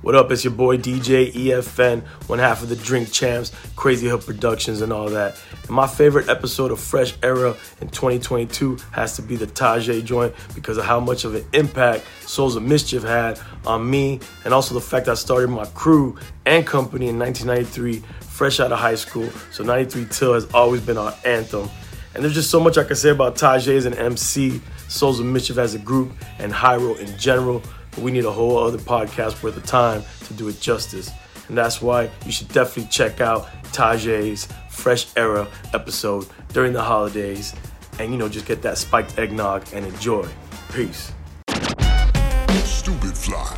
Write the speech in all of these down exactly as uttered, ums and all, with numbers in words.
What up, it's your boy D J E F N, one half of the Drink Champs, Crazy Hood Productions and all that. And my favorite episode of Fresh Era in twenty twenty-two has to be the Tajai joint because of how much of an impact Souls of Mischief had on me, and also the fact I started my crew and company in nineteen ninety-three, fresh out of high school. So ninety-three Till has always been our anthem. And there's just so much I can say about Tajai as an M C, Souls of Mischief as a group, and Hyro in general. But we need a whole other podcast worth of time to do it justice. And that's why you should definitely check out Tajai's Fresh Era episode during the holidays. And, you know, just get that spiked eggnog and enjoy. Peace. Stupid Fly.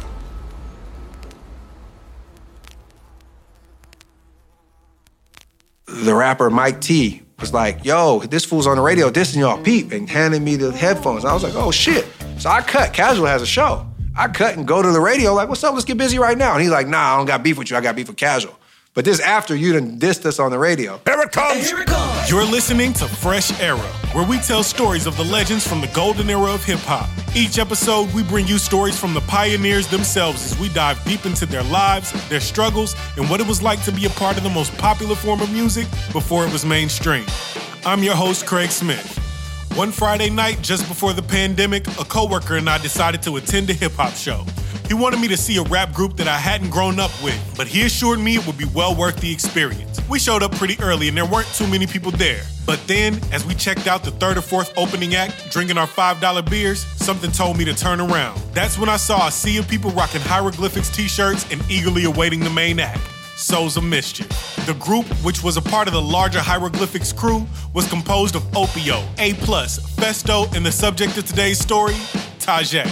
The rapper Mike T was like, yo, this fool's on the radio dissing y'all, peep, and handed me the headphones. I was like, oh, shit. So I cut. Casual has a show. I cut and go to the radio like, what's up? Let's get busy right now. And he's like, nah, I don't got beef with you. I got beef with Casual. But this after you done dissed us on the radio. Here it comes. Here it comes. You're listening to Fresh Era, where we tell stories of the legends from the golden era of hip-hop. Each episode, we bring you stories from the pioneers themselves as we dive deep into their lives, their struggles, and what it was like to be a part of the most popular form of music before it was mainstream. I'm your host, Craig Smith. One Friday night, just before the pandemic, a coworker and I decided to attend a hip-hop show. He wanted me to see a rap group that I hadn't grown up with, but he assured me it would be well worth the experience. We showed up pretty early and there weren't too many people there. But then, as we checked out the third or fourth opening act, drinking our five dollar beers, something told me to turn around. That's when I saw a sea of people rocking hieroglyphics t-shirts and eagerly awaiting the main act. Souls of Mischief. The group, which was a part of the larger Hieroglyphics crew, was composed of Opio, A Plus, Festo, and the subject of today's story, Tajai.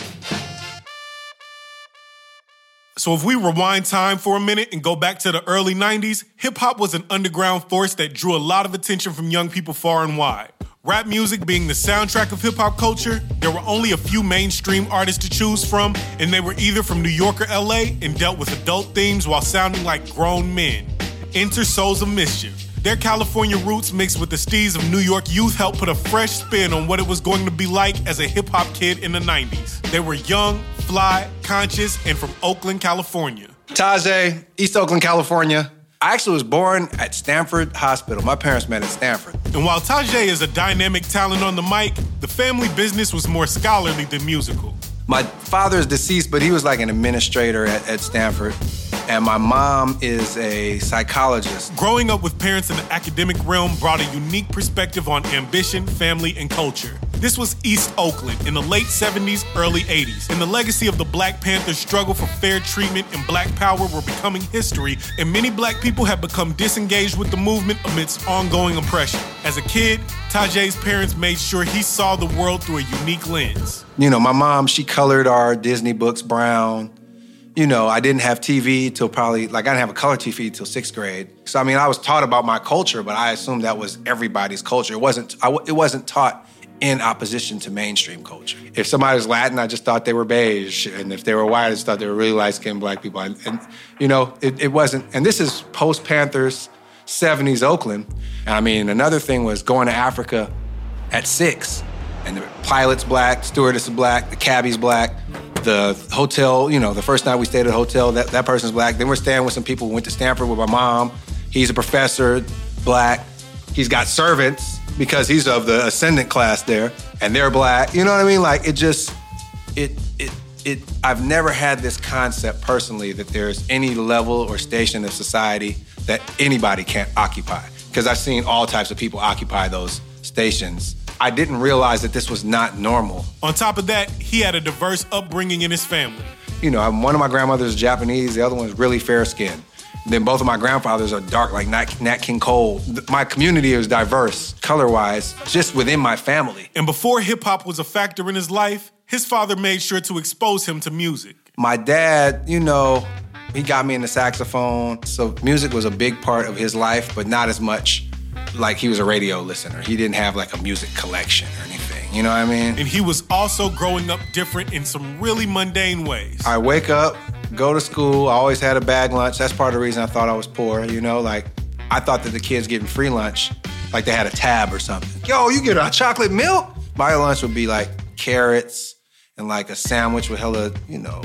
So if we rewind time for a minute and go back to the early nineties, hip-hop was an underground force that drew a lot of attention from young people far and wide. Rap music being the soundtrack of hip-hop culture, there were only a few mainstream artists to choose from, and they were either from New York or L A and dealt with adult themes while sounding like grown men. Enter Souls of Mischief. Their California roots mixed with the steez of New York youth helped put a fresh spin on what it was going to be like as a hip-hop kid in the nineties. They were young, fly, conscious, and from Oakland, California. Tajai, East Oakland, California. I actually was born at Stanford Hospital. My parents met at Stanford. And while Tajai is a dynamic talent on the mic, the family business was more scholarly than musical. My father is deceased, but he was like an administrator at, at Stanford. And my mom is a psychologist. Growing up with parents in the academic realm brought a unique perspective on ambition, family, and culture. This was East Oakland in the late seventies, early eighties, and the legacy of the Black Panthers' struggle for fair treatment and black power were becoming history, and many black people had become disengaged with the movement amidst ongoing oppression. As a kid, Tajai's parents made sure he saw the world through a unique lens. You know, my mom, she colored our Disney books brown. You know, I didn't have T V till probably, like I didn't have a color T V till sixth grade. So, I mean, I was taught about my culture, but I assumed that was everybody's culture. It wasn't, I, it wasn't taught in opposition to mainstream culture. If somebody was Latin, I just thought they were beige. And if they were white, I just thought they were really light-skinned black people. And, and you know, it, it wasn't, and this is post-Panthers, seventies Oakland. And I mean, another thing was going to Africa at six. And the pilot's black, stewardess is black, the cabbie's black. The hotel, you know, the first night we stayed at a hotel, that, that person's black. Then we're staying with some people who went to Stanford with my mom. He's a professor, black. He's got servants because he's of the ascendant class there, and they're black. You know what I mean? Like, it just, it, it, it, I've never had this concept personally that there's any level or station of society that anybody can't occupy. Because I've seen all types of people occupy those stations. I didn't realize that this was not normal. On top of that, he had a diverse upbringing in his family. You know, one of my grandmothers is Japanese, the other one's really fair-skinned. Then both of my grandfathers are dark, like Nat, Nat King Cole. My community is diverse, color-wise, just within my family. And before hip-hop was a factor in his life, his father made sure to expose him to music. My dad, you know, he got me into saxophone, so music was a big part of his life, but not as much like he was a radio listener. He didn't have like a music collection or anything, you know what I mean? And he was also growing up different in some really mundane ways. I wake up, go to school, I always had a bag lunch. That's part of the reason I thought I was poor, you know? Like, I thought that the kids getting free lunch, like they had a tab or something. Yo, you get a chocolate milk? My lunch would be like carrots and like a sandwich with hella, you know,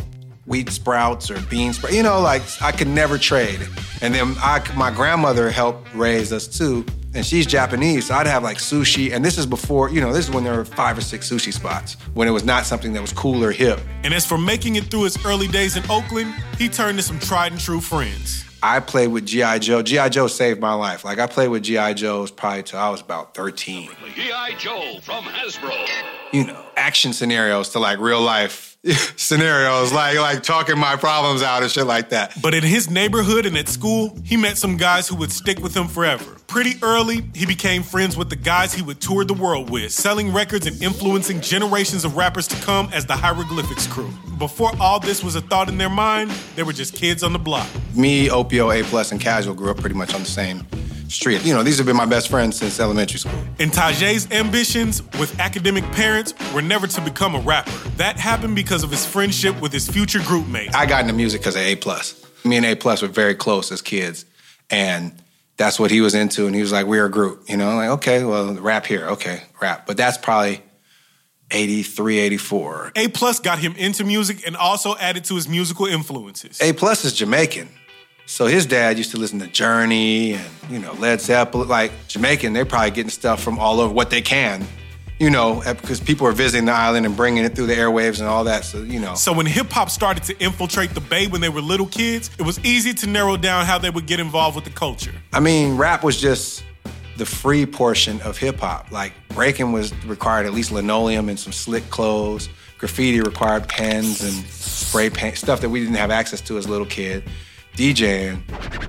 wheat sprouts or bean sprouts. You know, like I could never trade. And then I, my grandmother helped raise us too. And she's Japanese, so I'd have like sushi. And this is before, you know, this is when there were five or six sushi spots, when it was not something that was cool or hip. And as for making it through his early days in Oakland, he turned to some tried and true friends. I played with G I. Joe. G I. Joe saved my life. Like, I played with G I. Joe's probably till I was about thirteen. G I. Joe from Hasbro. You know, action scenarios to like real life scenarios, like like talking my problems out and shit like that. But in his neighborhood and at school, he met some guys who would stick with him forever. Pretty early, he became friends with the guys he would tour the world with, selling records and influencing generations of rappers to come as the Hieroglyphics crew. Before all this was a thought in their mind, they were just kids on the block. Me, Opio, A Plus, and Casual grew up pretty much on the same street. You know, these have been my best friends since elementary school. And Tajay's ambitions with academic parents were never to become a rapper. That happened because of his friendship with his future group mate. I got into music because of A Plus. Me and A Plus were very close as kids, and that's what he was into, and he was like, we're a group. You know, like, okay, well, rap here, okay, rap. But that's probably eighty-three, eighty-four. A Plus got him into music and also added to his musical influences. A Plus is Jamaican. So his dad used to listen to Journey and, you know, Led Zeppelin. Like, Jamaican, they're probably getting stuff from all over what they can, you know, because people are visiting the island and bringing it through the airwaves and all that, so, you know. So when hip-hop started to infiltrate the Bay when they were little kids, it was easy to narrow down how they would get involved with the culture. I mean, rap was just the free portion of hip-hop. Like, breaking was required at least linoleum and some slick clothes. Graffiti required pens and spray paint, stuff that we didn't have access to as a little kid. DJing,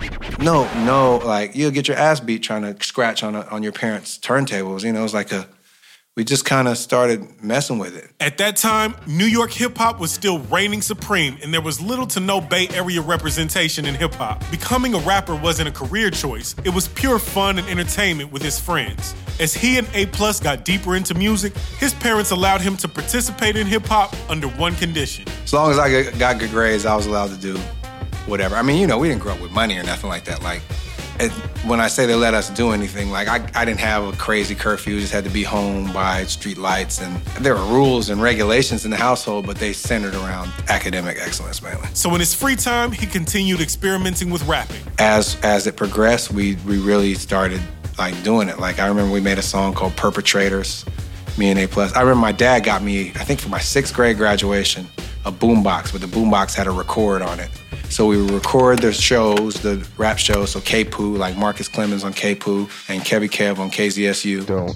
no, no, like, you'll get your ass beat trying to scratch on a, on your parents' turntables. You know, it was like a, we just kind of started messing with it. At that time, New York hip-hop was still reigning supreme, and there was little to no Bay Area representation in hip-hop. Becoming a rapper wasn't a career choice. It was pure fun and entertainment with his friends. As he and A Plus got deeper into music, his parents allowed him to participate in hip-hop under one condition. As long as I got good grades, I was allowed to do whatever. I mean, you know, we didn't grow up with money or nothing like that. Like, it, when I say they let us do anything, like, I, I didn't have a crazy curfew. Just had to be home by street lights. And there were rules and regulations in the household, but they centered around academic excellence mainly. So in his free time, he continued experimenting with rapping. As as it progressed, we, we really started, like, doing it. Like, I remember we made a song called Perpetrators, me and A Plus. I remember my dad got me, I think for my sixth grade graduation, a boombox, but the boombox had a record on it. So we would record the shows, the rap shows, so K-Poo, like Marcus Clemens on K-Poo, and Kevy Kev on K Z S U. Don't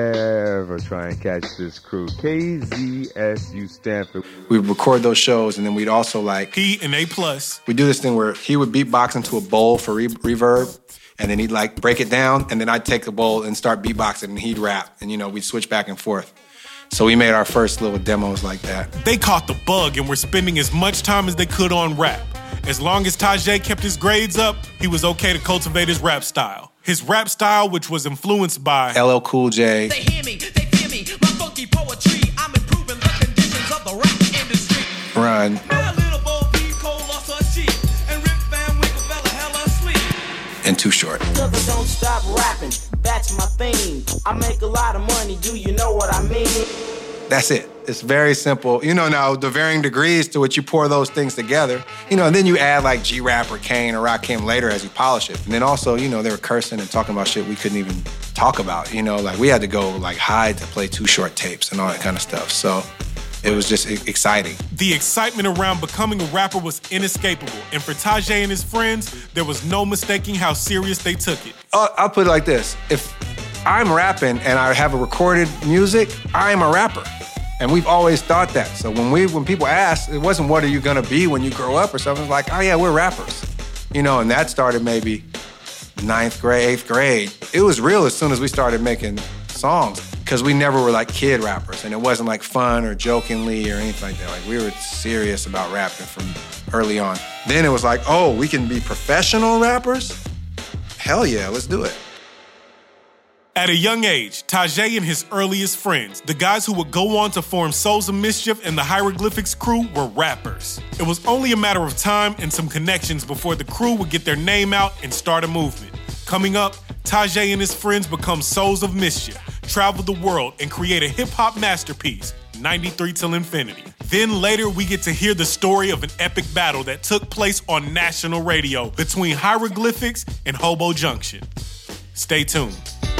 ever try and catch this crew. K Z S U Stanford. We'd record those shows, and then we'd also, like... He and A Plus. We'd do this thing where he would beatbox into a bowl for re- reverb, and then he'd, like, break it down, and then I'd take the bowl and start beatboxing, and he'd rap, and, you know, we'd switch back and forth. So we made our first little demos like that. They caught the bug and were spending as much time as they could on rap. As long as Tajay kept his grades up, he was okay to cultivate his rap style. His rap style, which was influenced by L L Cool J. They hear me, they fear me, my funky poetry. I'm improving the conditions of the rap industry. Run. And Too Short. Don't stop rapping, that's my theme. I make a lot of money, do you know what I mean? That's it. It's very simple. You know, now, the varying degrees to which you pour those things together, you know, and then you add, like, G-Rap or Kane or Rakim later as you polish it. And then also, you know, they were cursing and talking about shit we couldn't even talk about. You know, like, we had to go, like, hide to play Too Short tapes and all that kind of stuff. So it was just exciting. The excitement around becoming a rapper was inescapable. And for Tajay and his friends, there was no mistaking how serious they took it. Uh, I'll put it like this. If I'm rapping and I have a recorded music, I'm a rapper. And we've always thought that. So when we, when people ask, it wasn't what are you gonna be when you grow up or something. It's like, oh yeah, we're rappers. You know, and that started maybe ninth grade, eighth grade. It was real as soon as we started making songs, because we never were like kid rappers, and it wasn't like fun or jokingly or anything like that. Like, we were serious about rapping from early on. Then it was like, oh, we can be professional rappers? Hell yeah, let's do it. At a young age, Tajay and his earliest friends, the guys who would go on to form Souls of Mischief and the Hieroglyphics crew, were rappers. It was only a matter of time and some connections before the crew would get their name out and start a movement. Coming up, Tajay and his friends become Souls of Mischief, travel the world, and create a hip-hop masterpiece, ninety-three Till Infinity. Then later, we get to hear the story of an epic battle that took place on national radio between Hieroglyphics and Hobo Junction. Stay tuned.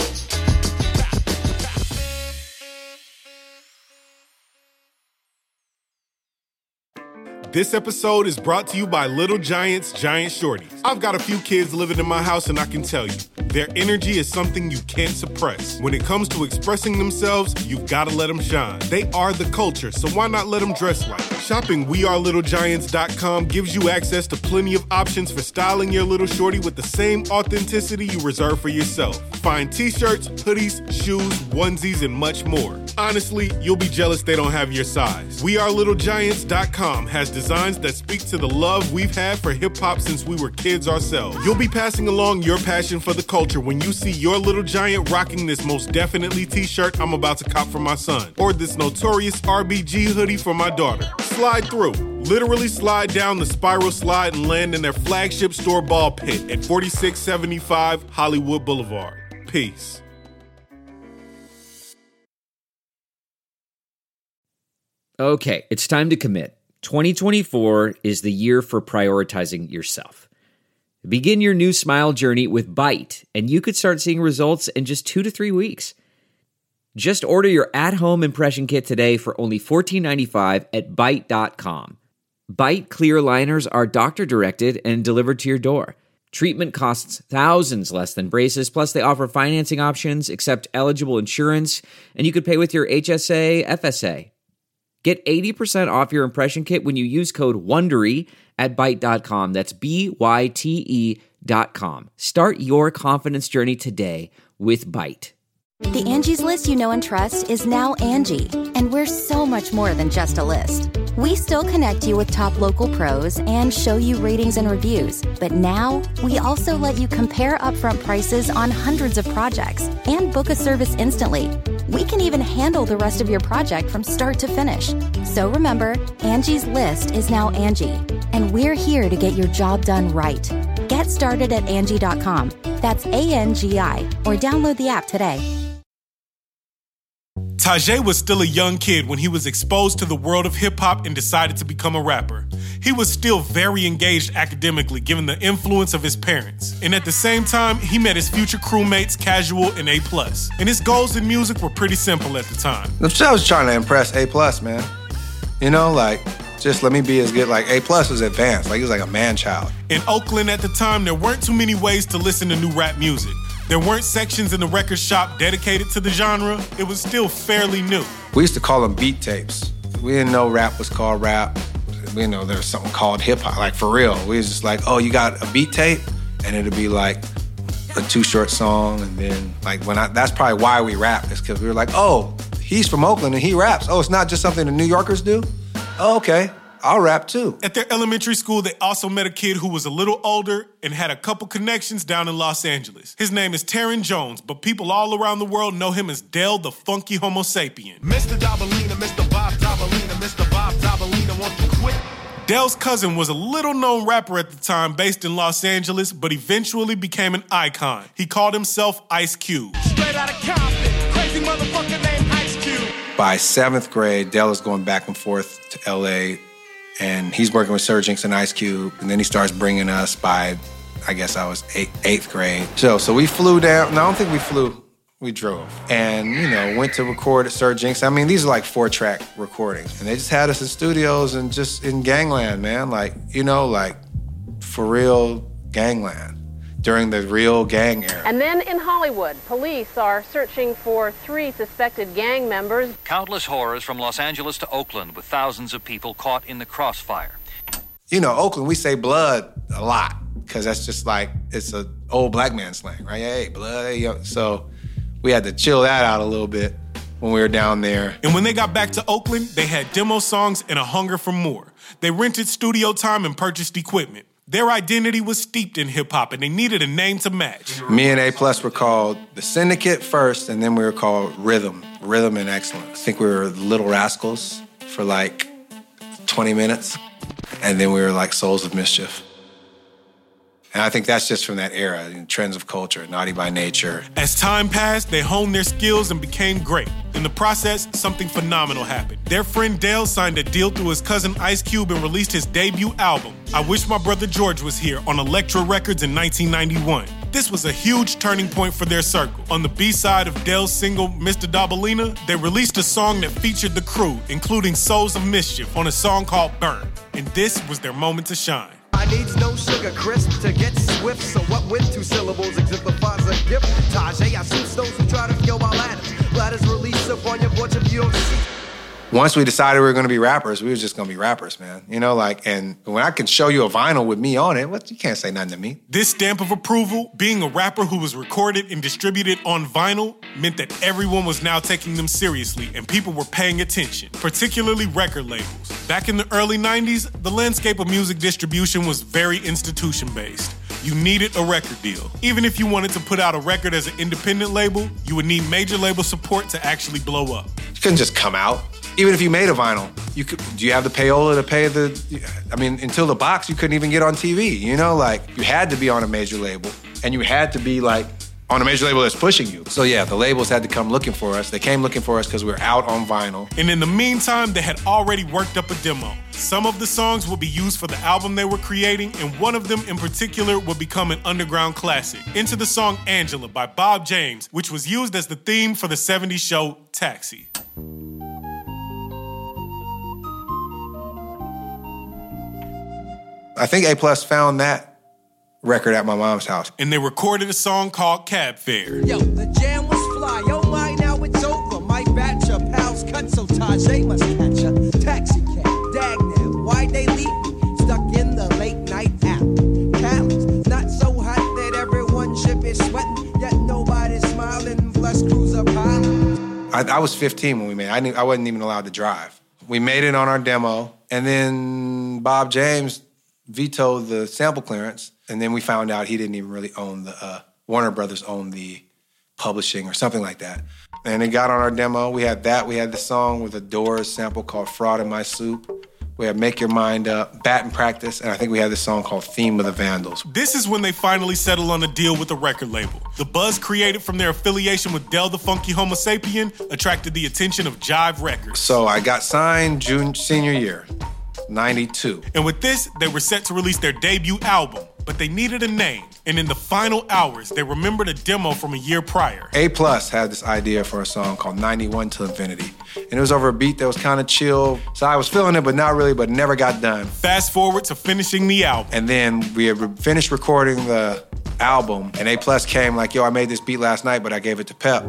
This episode is brought to you by Little Giants Giant Shorties. I've got a few kids living in my house, and I can tell you, their energy is something you can't suppress. When it comes to expressing themselves, you've got to let them shine. They are the culture, so why not let them dress like it? Shopping we are little giants dot com gives you access to plenty of options for styling your little shorty with the same authenticity you reserve for yourself. Find t-shirts, hoodies, shoes, onesies, and much more. Honestly, you'll be jealous they don't have your size. we are little giants dot com has designs that speak to the love we've had for hip-hop since we were kids ourselves. You'll be passing along your passion for the culture when you see your little giant rocking this Most Definitely t-shirt I'm about to cop for my son, or this Notorious R B G hoodie for my daughter. Slide through. Literally slide down the spiral slide and land in their flagship store ball pit at forty-six seventy-five Hollywood Boulevard. Peace. Okay, it's time to commit. twenty twenty-four is the year for prioritizing yourself. Begin your new smile journey with Byte, and you could start seeing results in just two to three weeks. Just order your at-home impression kit today for only fourteen ninety-five at byte dot com. Byte clear liners are doctor-directed and delivered to your door. Treatment costs thousands less than braces, plus they offer financing options, accept eligible insurance, and you could pay with your H S A, F S A. Get eighty percent off your impression kit when you use code WONDERY at byte dot com. That's B Y T E dot com. Start your confidence journey today with Byte. The Angie's List you know and trust is now Angie, and we're so much more than just a list. We still connect you with top local pros and show you ratings and reviews, but now we also let you compare upfront prices on hundreds of projects and book a service instantly. We can even handle the rest of your project from start to finish. So remember, Angie's List is now Angie, and we're here to get your job done right. Get started at Angie dot com. That's A N G I, or download the app today. Tajai was still a young kid when he was exposed to the world of hip-hop and decided to become a rapper. He was still very engaged academically given the influence of his parents. And at the same time, he met his future crewmates Casual and A plus. And his goals in music were pretty simple at the time. I was trying to impress A plus, man. You know, like, just let me be as good. Like, A plus was advanced. Like, he was like a man-child. In Oakland at the time, there weren't too many ways to listen to new rap music. There weren't sections in the record shop dedicated to the genre. It was still fairly new. We used to call them beat tapes. We didn't know rap was called rap. We didn't know there was something called hip-hop. Like, for real. We was just like, oh, you got a beat tape? And it'd be like a Too Short song. And then, like, when I, that's probably why we rap, is because we were like, oh, he's from Oakland and he raps. Oh, it's not just something the New Yorkers do? Oh, okay. I'll rap too. At their elementary school, they also met a kid who was a little older and had a couple connections down in Los Angeles. His name is Taron Jones, but people all around the world know him as Del the Funky Homo Sapien. Mister Dabalina, Mister Bob Dabalina, Mister Bob Dabalina, want to quit? Del's cousin was a little-known rapper at the time based in Los Angeles, but eventually became an icon. He called himself Ice Cube. Straight out of Compton, crazy motherfucker named Ice Cube. By seventh grade, Del is going back and forth to L A, and he's working with Sir Jinx and Ice Cube, and then he starts bringing us by, I guess I was eight, eighth grade. So, so we flew down. No, I don't think we flew. We drove. And, you know, went to record at Sir Jinx. I mean, these are like four-track recordings. And they just had us in studios and just in gangland, man. Like, you know, like, for real gangland during the real gang era. And then in Hollywood, police are searching for three suspected gang members. Countless horrors from Los Angeles to Oakland with thousands of people caught in the crossfire. You know, Oakland, we say blood a lot because that's just like, it's an old black man slang, right? Hey, blood. Hey, yo. So we had to chill that out a little bit when we were down there. And when they got back to Oakland, they had demo songs and a hunger for more. They rented studio time and purchased equipment. Their identity was steeped in hip-hop, and they needed a name to match. Me and A Plus were called The Syndicate first, and then we were called Rhythm, Rhythm and Excellence. I think we were Little Rascals for like twenty minutes, and then we were like Souls of Mischief. And I think that's just from that era, you know, Trends of Culture, Naughty by Nature. As time passed, they honed their skills and became great. In the process, something phenomenal happened. Their friend Dale signed a deal through his cousin Ice Cube and released his debut album, I Wish My Brother George Was Here, on Elektra Records in nineteen ninety-one. This was a huge turning point for their circle. On the B-side of Dale's single, Mister Dabalina, they released a song that featured the crew, including Souls of Mischief, on a song called Burn. And this was their moment to shine. I needs no sugar crisp to get swift, so what with two syllables exemplifies a gift. Tajay, I suits those who try to kill my ladders. Ladders release up on your porch if you don't see. Once we decided we were going to be rappers, we were just going to be rappers, man. You know, like, and when I can show you a vinyl with me on it, what, you can't say nothing to me. This stamp of approval, being a rapper who was recorded and distributed on vinyl, meant that everyone was now taking them seriously and people were paying attention, particularly record labels. Back in the early nineties, the landscape of music distribution was very institution-based. You needed a record deal. Even if you wanted to put out a record as an independent label, you would need major label support to actually blow up. You couldn't just come out. Even if you made a vinyl, you could, do you have the payola to pay the, I mean, until the box, you couldn't even get on T V, you know? Like, you had to be on a major label, and you had to be, like, on a major label that's pushing you. So, yeah, the labels had to come looking for us. They came looking for us because we were out on vinyl. And in the meantime, they had already worked up a demo. Some of the songs would be used for the album they were creating, and one of them in particular would become an underground classic. Enter the song Angela by Bob James, which was used as the theme for the seventies show Taxi. I think A Plus found that record at my mom's house. And they recorded a song called Cab Fare. Yo, the jam was fly. Oh my, now it's over. My batch of pals cut, so Tajay must catch a taxi cab. Dag now, why'd they leave me stuck in the late night app? Callous, not so hot that everyone ship is sweating, yet nobody's smiling. Plus crews are piling. I, I was fifteen when we made it. I, knew, I wasn't even allowed to drive. We made it on our demo, and then Bob James vetoed the sample clearance, and then we found out he didn't even really own the, uh, Warner Brothers owned the publishing or something like that. And it got on our demo. We had that. We had the song with a Doors sample called Fraud in My Soup. We had Make Your Mind Up, Bat and Practice, and I think we had this song called Theme of the Vandals. This is when they finally settled on a deal with a record label. The buzz created from their affiliation with Del the Funky Homo Sapien attracted the attention of Jive Records. So I got signed June senior year. ninety-two. And with this, they were set to release their debut album, but they needed a name. And in the final hours, they remembered a demo from a year prior. A Plus had this idea for a song called ninety-one to Infinity. And it was over a beat that was kind of chill. So I was feeling it, but not really, but never got done. Fast forward to finishing the album. And then we had re- finished recording the album, and A Plus came like, yo, I made this beat last night, but I gave it to Pep.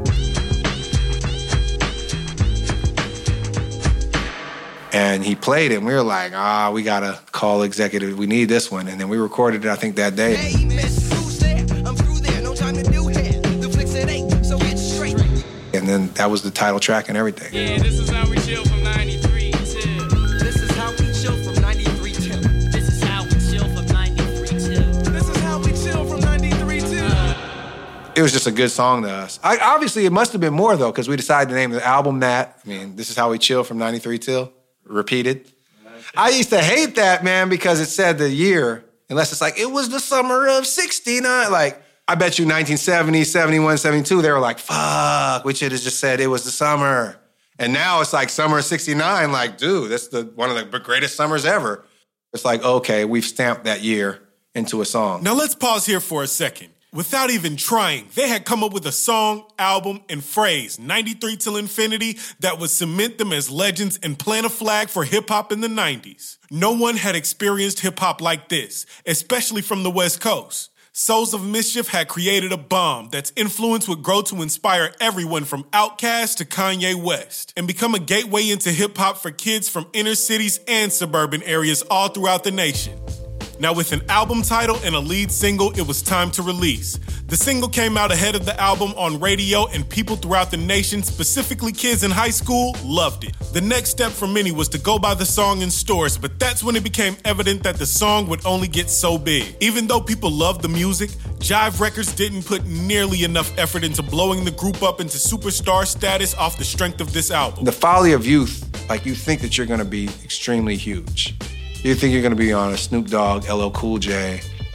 And he played it, and we were like, ah, we gotta call executive. We need this one. And then we recorded it, I think, that day. Hey, miss, who's there? I'm through there, no time to do here. The flicks it ain't, so get straight. And then that was the title track and everything. Yeah, this is how we chill from ninety-three till. This is how we chill from ninety-three till. This is how we chill from ninety-three till. This is how we chill from ninety-three till. It was just a good song to us. I, obviously, it must have been more, though, because we decided to name the album that. I mean, This Is How We Chill from ninety-three till. Repeated. I used to hate that, man, because it said the year, unless it's like, it was the summer of sixty-nine. Like, I bet you nineteen seventy, seventy-one, seventy-two, they were like, fuck, we should have just said it was the summer. And now it's like summer of sixty-nine, like, dude, that's the one of the greatest summers ever. It's like, okay, we've stamped that year into a song. Now let's pause here for a second. Without even trying, they had come up with a song, album, and phrase, ninety-three till Infinity, that would cement them as legends and plant a flag for hip-hop in the nineties. No one had experienced hip-hop like this, especially from the West Coast. Souls of Mischief had created a bomb that's influence would grow to inspire everyone from Outkast to Kanye West and become a gateway into hip-hop for kids from inner cities and suburban areas all throughout the nation. Now, with an album title and a lead single, it was time to release. The single came out ahead of the album on radio, and people throughout the nation, specifically kids in high school, loved it. The next step for many was to go buy the song in stores, but that's when it became evident that the song would only get so big. Even though people loved the music, Jive Records didn't put nearly enough effort into blowing the group up into superstar status off the strength of this album. The folly of youth, like you think that you're gonna be extremely huge. You think you're gonna be on a Snoop Dogg, L L Cool J,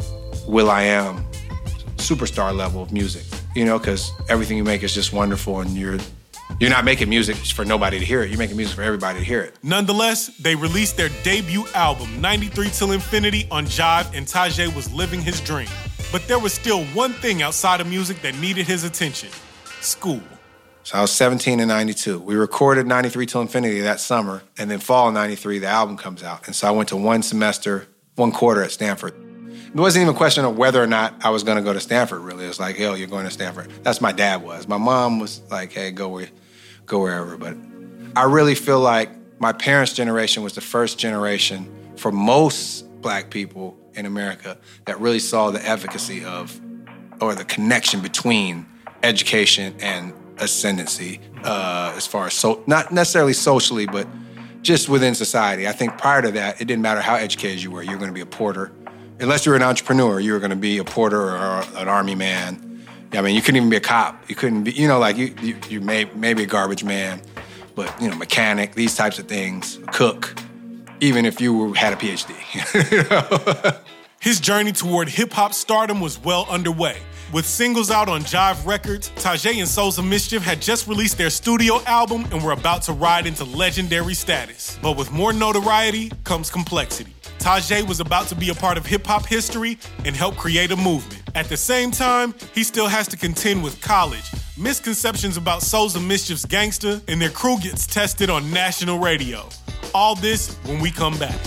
Will.i.am superstar level of music, you know, because everything you make is just wonderful, and you're you're not making music for nobody to hear it. You're making music for everybody to hear it. Nonetheless, they released their debut album, ninety-three Till Infinity, on Jive, and Tajai was living his dream. But there was still one thing outside of music that needed his attention: school. So I was seventeen in ninety-two. We recorded ninety-three Till Infinity that summer, and then fall of ninety-three, the album comes out. And so I went to one semester, one quarter at Stanford. It wasn't even a question of whether or not I was going to go to Stanford, really. It was like, hell, you're going to Stanford. That's my dad was. My mom was like, hey, go where, go wherever. But I really feel like my parents' generation was the first generation for most black people in America that really saw the efficacy of, or the connection between education and ascendancy, uh, as far as, so, not necessarily socially, but just within society. I think prior to that, it didn't matter how educated you were. You were going to be a porter. Unless you were an entrepreneur, you were going to be a porter or an army man. I mean, you couldn't even be a cop. You couldn't be, you know, like you, you, you may, maybe a garbage man, but, you know, mechanic, these types of things, cook, even if you were, had a P H D. You know? His journey toward hip-hop stardom was well underway. With singles out on Jive Records, Tajai and Souls of Mischief had just released their studio album and were about to ride into legendary status. But with more notoriety comes complexity. Tajai was about to be a part of hip-hop history and help create a movement. At the same time, he still has to contend with college, misconceptions about Souls of Mischief's gangster, and their crew gets tested on national radio. All this when we come back.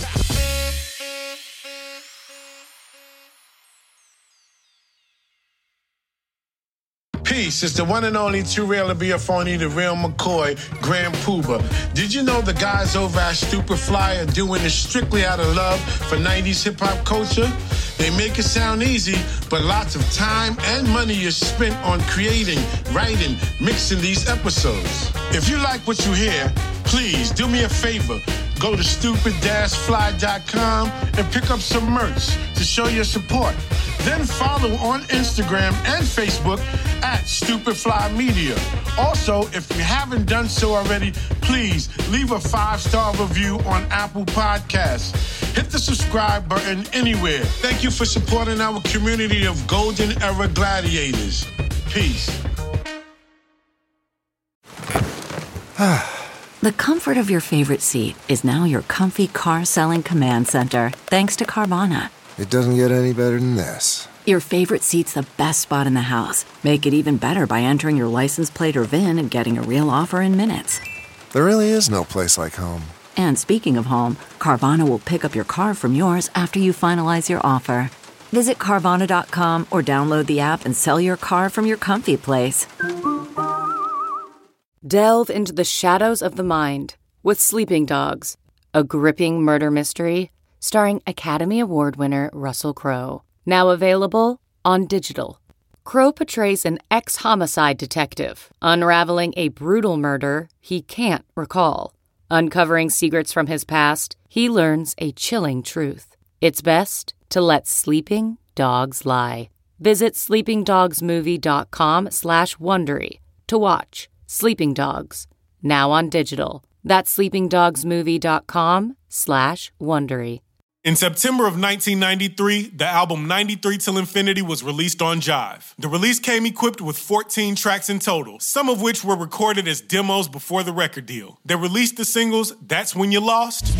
Peace, it's the one and only Too Real to Be a Phony, the real McCoy, Grand Pooba. Did you know the guys over at Stupid Fly are doing this strictly out of love for nineties hip-hop culture? They make it sound easy, but lots of time and money is spent on creating, writing, mixing these episodes. If you like what you hear, please do me a favor. Go to stupid dash fly dot com and pick up some merch to show your support. Then follow on Instagram and Facebook at Stupid Fly Media. Also, if you haven't done so already, please leave a five-star review on Apple Podcasts. Hit the subscribe button anywhere. Thank you for supporting our community of Golden Era Gladiators. Peace. The comfort of your favorite seat is now your comfy car-selling command center, thanks to Carvana. It doesn't get any better than this. Your favorite seat's the best spot in the house. Make it even better by entering your license plate or V I N and getting a real offer in minutes. There really is no place like home. And speaking of home, Carvana will pick up your car from yours after you finalize your offer. Visit Carvana dot com or download the app and sell your car from your comfy place. Delve into the shadows of the mind with Sleeping Dogs, a gripping murder mystery starring Academy Award winner Russell Crowe. Now available on digital. Crowe portrays an ex-homicide detective unraveling a brutal murder he can't recall. Uncovering secrets from his past, he learns a chilling truth. It's best to let sleeping dogs lie. Visit sleeping dogs movie dot com slash Wondery to watch Sleeping Dogs, now on digital. That's sleeping dogs movie dot com slash Wondery. In September of nineteen ninety-three, the album ninety-three Till Infinity was released on Jive. The release came equipped with fourteen tracks in total, some of which were recorded as demos before the record deal. They released the singles That's When You Lost,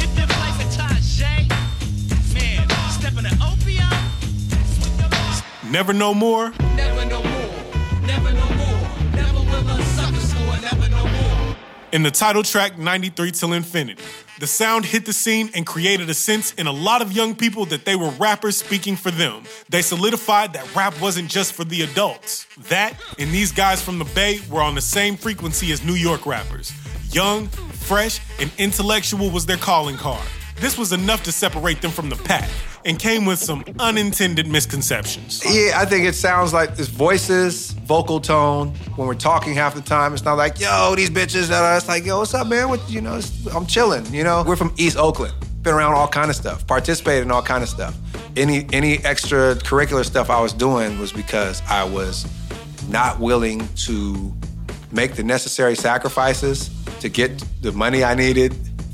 Never No More, Never no more, never no more, never will a sucker score, never no more. and the title track ninety-three Till Infinity. The sound hit the scene and created a sense in a lot of young people that they were rappers speaking for them. They solidified that rap wasn't just for the adults. That and these guys from the Bay were on the same frequency as New York rappers. Young, fresh, and intellectual was their calling card. This was enough to separate them from the pack and came with some unintended misconceptions. Yeah, I think it sounds like it's voices, vocal tone. When we're talking half the time, it's not like, yo, these bitches. Uh, it's like, yo, what's up, man? What, you know, it's, I'm chilling, you know? We're from East Oakland. Been around all kind of stuff, participated in all kind of stuff. Any, any extracurricular stuff I was doing was because I was not willing to make the necessary sacrifices to get the money I needed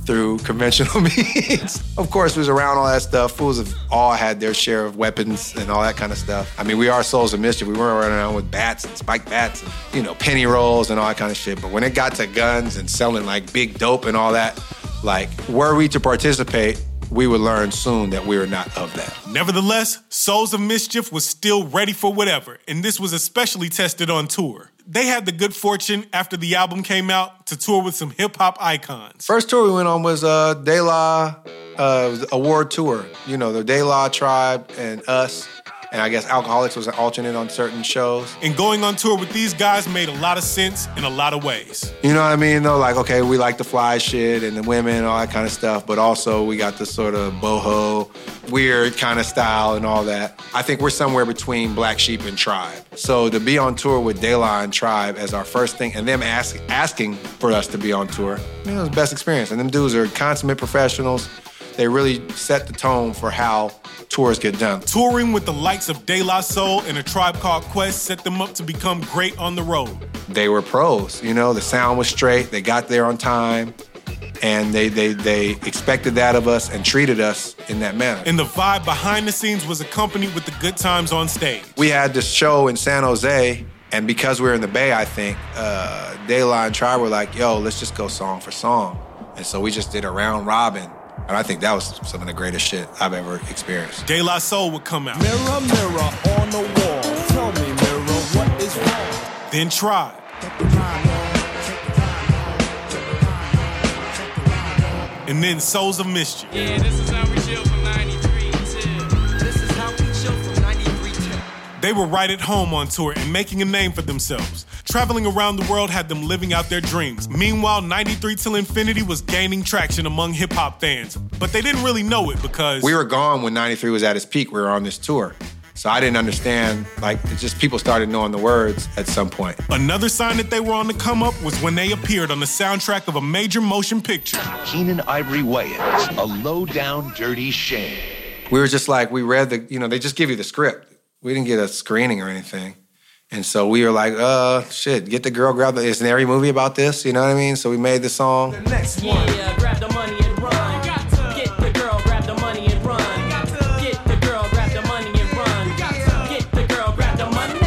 through conventional means. Of course, we was around all that stuff. Fools have all had their share of weapons and all that kind of stuff. I mean, we are Souls of Mischief. We weren't running around with bats and spiked bats and, you know, penny rolls and all that kind of shit. But when it got to guns and selling like big dope and all that, like, were we to participate, we would learn soon that we were not of that. Nevertheless, Souls of Mischief was still ready for whatever, and this was especially tested on tour. They had the good fortune, after the album came out, to tour with some hip-hop icons. First tour we went on was uh, De La uh, Award Tour. You know, the De La Tribe and us. And I guess Alcoholics was an alternate on certain shows. And going on tour with these guys made a lot of sense in a lot of ways. You know what I mean, though? Like, okay, we like the fly shit and the women and all that kind of stuff, but also we got this sort of boho, weird kind of style and all that. I think we're somewhere between Black Sheep and Tribe. So to be on tour with De La and Tribe as our first thing, and them ask, asking for us to be on tour, I mean, it was the best experience. And them dudes are consummate professionals. They really set the tone for how tours get done. Touring with the likes of De La Soul and A Tribe Called Quest set them up to become great on the road. They were pros, you know, the sound was straight, they got there on time, and they they they expected that of us and treated us in that manner. And the vibe behind the scenes was accompanied with the good times on stage. We had this show in San Jose, and because we were in the Bay, I think, uh, De La and Tribe were like, yo, let's just go song for song. And so we just did a round robin. And I think that was some of the greatest shit I've ever experienced. De La Soul would come out. Mirror, mirror on the wall. Tell me, mirror, what is wrong? Then Tribe. And then Souls of Mischief. Yeah, this is how we chill from ninety-three till. This is how we chill from ninety-three till. They were right at home on tour and making a name for themselves. Traveling around the world had them living out their dreams. Meanwhile, ninety-three Till Infinity was gaining traction among hip-hop fans. But they didn't really know it because... We were gone when ninety-three was at its peak. We were on this tour. So I didn't understand, like, it just people started knowing the words at some point. Another sign that they were on the come up was when they appeared on the soundtrack of a major motion picture. Keenan Ivory Wayans, a low-down, dirty shame. We were just like, we read the, you know, they just give you the script. We didn't get a screening or anything. And so we were like, uh, shit, get the girl, grab the, isn't every movie about this? You know what I mean? So we made the song. The next one. Yeah, grab the money and run. Got to. Get the girl, grab the money and run. Got to. Get the girl, grab the money and run. Got to. Get the girl, grab the money.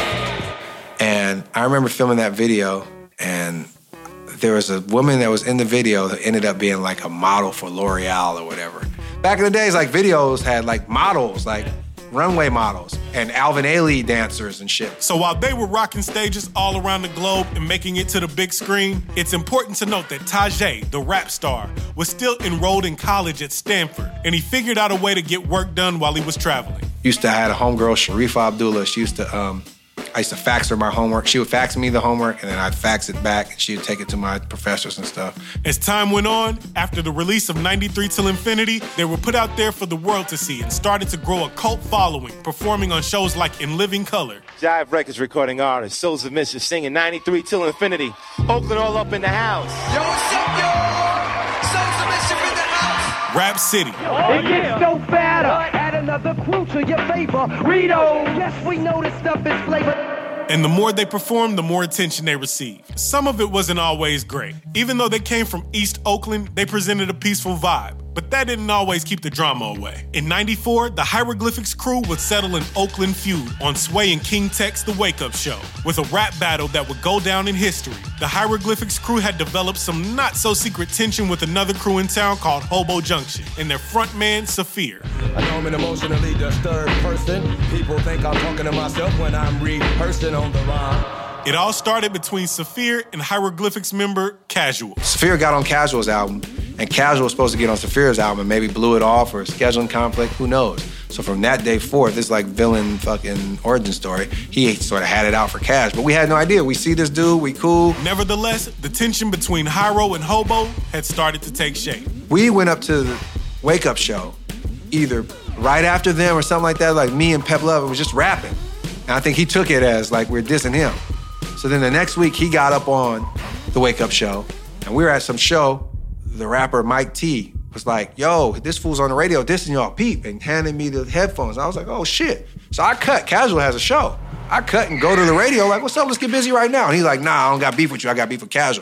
And I remember filming that video, and there was a woman that was in the video that ended up being like a model for L'Oreal or whatever. Back in the days, like videos had like models, like runway models and Alvin Ailey dancers and shit. So while they were rocking stages all around the globe and making it to the big screen, it's important to note that Tajai, the rap star, was still enrolled in college at Stanford, and he figured out a way to get work done while he was traveling. Used to have a homegirl, Sharifa Abdullah. She used to, um, I used to fax her my homework. She would fax me the homework, and then I'd fax it back, and she would take it to my professors and stuff. As time went on, after the release of ninety-three Till Infinity, they were put out there for the world to see and started to grow a cult following, performing on shows like In Living Color. Jive Records recording artist, Souls of Mischief singing ninety-three Till Infinity. Oakland all up in the house. Yo, what's up, yo? Souls of Mischief in the house. Rap City. Oh, it gets no fatter. Add another crew to your favor. Rito. Yes, we know this stuff is flavor. And the more they performed, the more attention they received. Some of it wasn't always great. Even though they came from East Oakland, they presented a peaceful vibe. But that didn't always keep the drama away. In ninety-four, the Hieroglyphics crew would settle an Oakland feud on Sway and King Tech's The Wake Up Show, with a rap battle that would go down in history. The Hieroglyphics crew had developed some not-so-secret tension with another crew in town called Hobo Junction, and their frontman, Saphir. I know I'm an emotionally disturbed person. People think I'm talking to myself when I'm rehearsing on the rhyme. It all started between Saphir and Hieroglyphics member Casual. Saphir got on Casual's album, and Casual was supposed to get on Saphir's album and maybe blew it off or a scheduling conflict, who knows? So from that day forth, this like villain fucking origin story, he sort of had it out for Cash, but we had no idea. We see this dude, we cool. Nevertheless, the tension between Hyro and Hobo had started to take shape. We went up to the Wake Up Show, either right after them or something like that, like me and Pep Love was just rapping. And I think he took it as like we're dissing him. So then the next week, he got up on the Wake Up Show, and we were at some show. The rapper Mike T was like, yo, this fool's on the radio dissing y'all, peep, and handed me the headphones. I was like, oh, shit. So I cut. Casual has a show. I cut and go to the radio like, what's up? Let's get busy right now. And he's like, nah, I don't got beef with you. I got beef with Casual.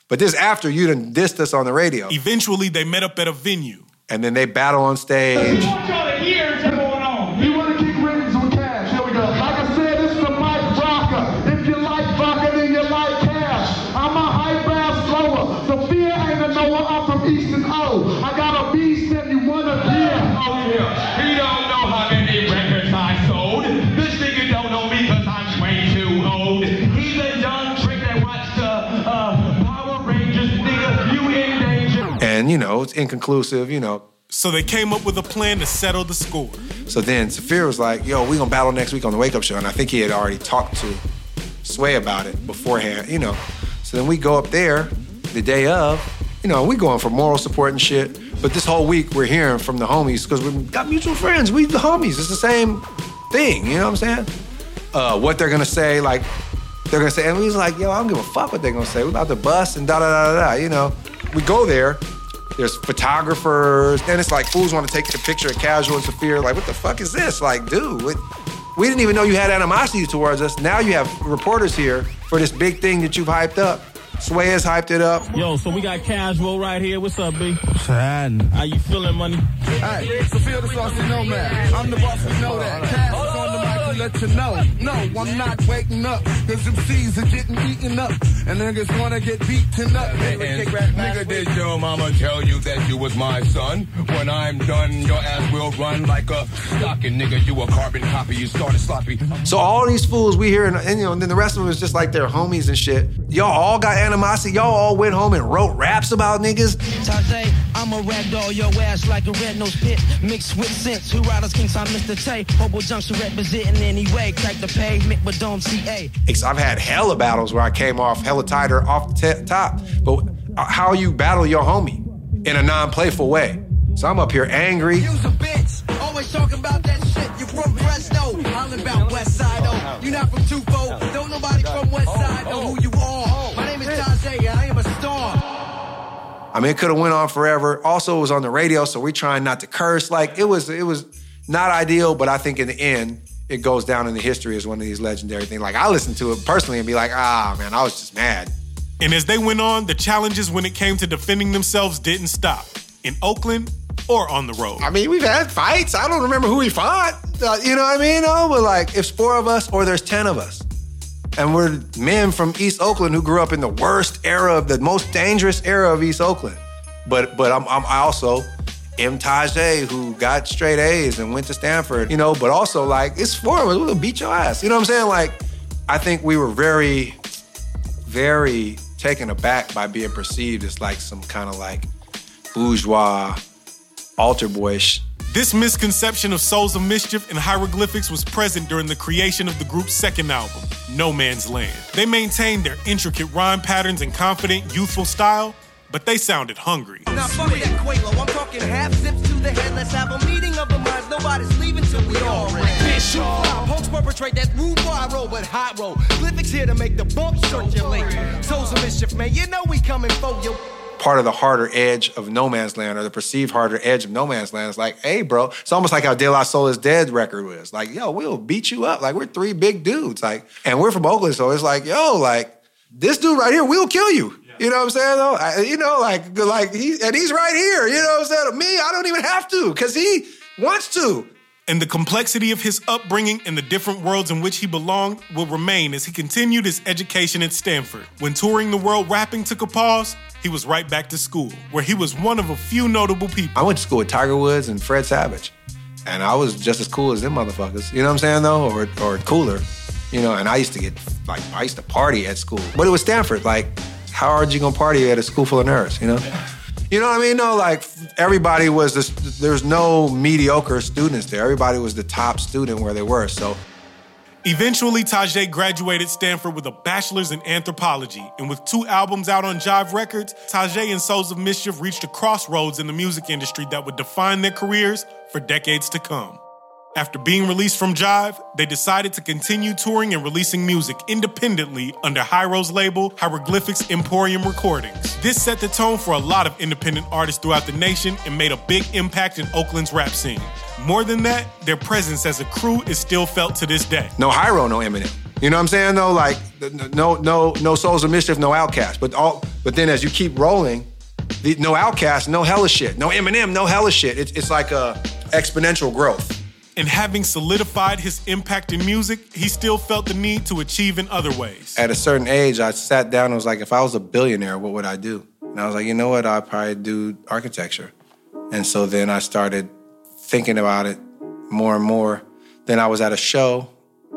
But this after you done dissed us on the radio. Eventually, they met up at a venue. And then they battle on stage. We want y'all to hear what's going on. We want to kick ratings with cash. Here we go. Like I said, this is the Mike Rocker. If you like vodka, then you like cash. I'm a hyper slower. Sophia ain't a Noah. I'm from Eastern O. I got a beast if you want to hear. Oh, yeah. He don't know how many records I sold. This nigga don't know me because I'm way too old. He's a young trick that watched the uh, Power Rangers. Nigga, you in danger. And, you know, it's inconclusive, you know. So they came up with a plan to settle the score. So then Saphir was like, yo, we gonna battle next week on the Wake Up Show. And I think he had already talked to Sway about it beforehand, you know. So then we go up there the day of, you know, we going for moral support and shit. But this whole week we're hearing from the homies because we've got mutual friends. We the homies. It's the same thing, you know what I'm saying? Uh, what they're gonna say, like, they're gonna say, and we was like, yo, I don't give a fuck what they're gonna say. We're about to bust and da da da da da, you know. We go there. There's photographers, and it's like fools want to take the picture of Casual and Saphir. Like, what the fuck is this? Like, dude, what, we didn't even know you had animosity towards us. Now you have reporters here for this big thing that you've hyped up. Sway has hyped it up. Yo, so we got Casual right here. What's up, B? What's happening? How you feeling, money? Hey, Sophia the Saucy Nomad. I'm the boss, we know that. Cash is on the mic to let you know. No, I'm not waking up. Cause them C's are getting eaten up. And niggas wanna get beaten up. And, nigga, did your mama tell you that you was my son? When I'm done, your ass will run like a stocking, nigga. You a carbon copy, you started sloppy. So all these fools we hear, and, and you know, and then the rest of them is just like their homies and shit. Y'all all got animosity. Y'all all went home and wrote raps about niggas. Tajay, I'm a ragdoll your ass like a red nose pit. Mixed with sense. Who riders King Sign Mister Tay. Hobo Junction representing anyway. Crack the pavement, but don't C A. I've had hella battles where I came off hella tighter off the t- top. But how you battle your homie in a non-playful way. So I'm up here angry. You's a bitch. Always talking about that shit. You from Fresno. Hollin' about West Side, oh. You not from Tufo. Don't nobody from West Side know who you are. My name is Tajay, and I am a star. I mean, it could have went on forever. Also, it was on the radio, so we trying not to curse. Like, it was, it was not ideal, but I think in the end, it goes down in the history as one of these legendary things. Like, I listened to it personally and be like, ah, man, I was just mad. And as they went on, the challenges when it came to defending themselves didn't stop. In Oakland or on the road. I mean, we've had fights. I don't remember who we fought. Uh, you know what I mean? No, but like, if it's four of us or there's ten of us, and we're men from East Oakland who grew up in the worst era of the most dangerous era of East Oakland. But but I'm, I'm I also am Tajay, who got straight A's and went to Stanford, you know, but also like, it's four of us, we'll beat your ass. You know what I'm saying? Like, I think we were very, very taken aback by being perceived as like some kind of like bourgeois, altar boyish. This misconception of Souls of Mischief and Hieroglyphics was present during the creation of the group's second album, No Man's Land. They maintained their intricate rhyme patterns and confident, youthful style, but they sounded hungry. Now fuck that Quavo, I'm talking half zips to the head. Let's have a meeting of the minds, nobody's leaving till we all ring. Bitch, punks perpetrate that rude bar roll with hot roll. Glyphics here to make the bump circulate. Souls of Mischief, man, you know we coming for you. Part of the harder edge of No Man's Land, or the perceived harder edge of No Man's Land, is like, hey, bro, it's almost like how De La Soul Is Dead record was. Like, yo, we'll beat you up. Like, we're three big dudes. Like, and we're from Oakland, so it's like, yo, like, this dude right here, we'll kill you. Yeah. You know what I'm saying, though? I, you know, like, like he, and he's right here. You know what I'm saying? Me, I don't even have to, because he wants to. And the complexity of his upbringing and the different worlds in which he belonged will remain as he continued his education at Stanford. When touring the world rapping took a pause, he was right back to school, where he was one of a few notable people. I went to school with Tiger Woods and Fred Savage, and I was just as cool as them motherfuckers. You know what I'm saying, though? Or, or cooler. You know, and I used to get, like, I used to party at school. But it was Stanford. Like, how hard you gonna party at a school full of nerds, you know? You know what I mean? No, like, everybody was, this, there's no mediocre students there. Everybody was the top student where they were, so. Eventually, Tajay graduated Stanford with a bachelor's in anthropology, and with two albums out on Jive Records, Tajay and Souls of Mischief reached a crossroads in the music industry that would define their careers for decades to come. After being released from Jive, they decided to continue touring and releasing music independently under Hyro's label, Hieroglyphics Emporium Recordings. This set the tone for a lot of independent artists throughout the nation and made a big impact in Oakland's rap scene. More than that, their presence as a crew is still felt to this day. No Hyro, no Eminem. You know what I'm saying though? Like no, no, no Souls of Mischief, no Outkast. But all, but then as you keep rolling, the, no Outkast, no hella shit, no Eminem, no hella shit. It's it's like a exponential growth. And having solidified his impact in music, he still felt the need to achieve in other ways. At a certain age, I sat down and was like, if I was a billionaire, what would I do? And I was like, you know what? I'd probably do architecture. And so then I started thinking about it more and more. Then I was at a show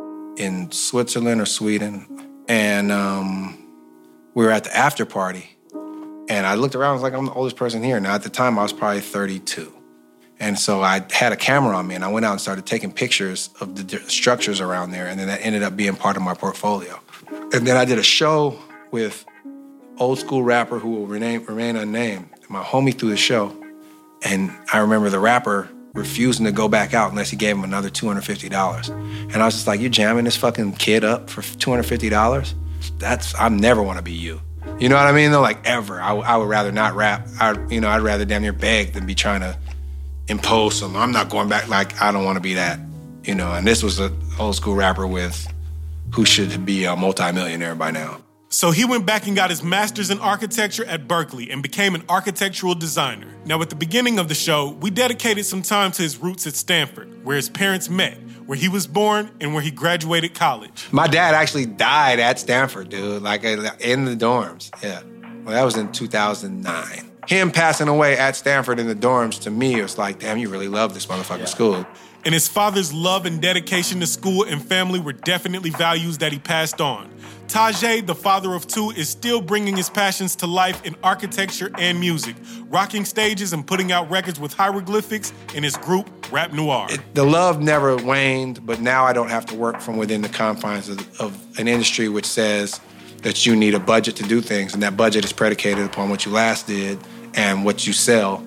in Switzerland or Sweden, and um, we were at the after party. And I looked around, I was like, I'm the oldest person here. Now, at the time, I was probably thirty-two. And so I had a camera on me, and I went out and started taking pictures of the structures around there, and then that ended up being part of my portfolio. And then I did a show with old school rapper who will remain, remain unnamed. My homie threw the show, and I remember the rapper refusing to go back out unless he gave him another two hundred fifty dollars. And I was just like, you're jamming this fucking kid up for two hundred fifty dollars? That's, I never want to be you. You know what I mean? Though, like, ever. I, I would rather not rap. I, you know, I'd rather damn near beg than be trying to impose some. I'm not going back. Like, I don't want to be that, you know. And this was an old school rapper with who should be a multimillionaire by now. So he went back and got his master's in architecture at Berkeley and became an architectural designer. Now, at the beginning of the show, we dedicated some time to his roots at Stanford, where his parents met, where he was born, and where he graduated college. My dad actually died at Stanford, dude, like in the dorms. Yeah. Well, that was in two thousand nine. Him passing away at Stanford in the dorms, to me, it was like, damn, you really love this motherfucking yeah. school. And his father's love and dedication to school and family were definitely values that he passed on. Tajai, the father of two, is still bringing his passions to life in architecture and music, rocking stages and putting out records with hieroglyphics in his group, Rap Noir. It, the love never waned, but now I don't have to work from within the confines of, of an industry which says that you need a budget to do things, and that budget is predicated upon what you last did and what you sell.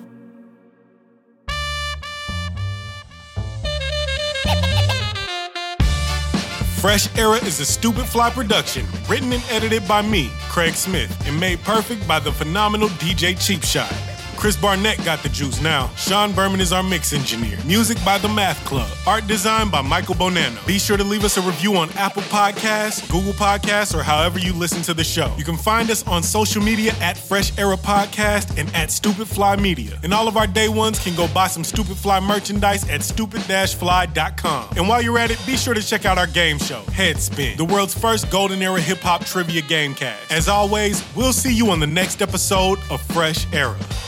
Fresh Era is a Stupid Fly production, written and edited by me, Craig Smith, and made perfect by the phenomenal D J Cheap Shot. Chris Barnett got the juice now. Sean Berman is our mix engineer. Music by The Math Club. Art design by Michael Bonanno. Be sure to leave us a review on Apple Podcasts, Google Podcasts, or however you listen to the show. You can find us on social media at Fresh Era Podcast and at Stupid Fly Media. And all of our day ones can go buy some Stupid Fly merchandise at stupid dash fly dot com. And while you're at it, be sure to check out our game show, Headspin, the world's first Golden Era hip-hop trivia gamecast. As always, we'll see you on the next episode of Fresh Era.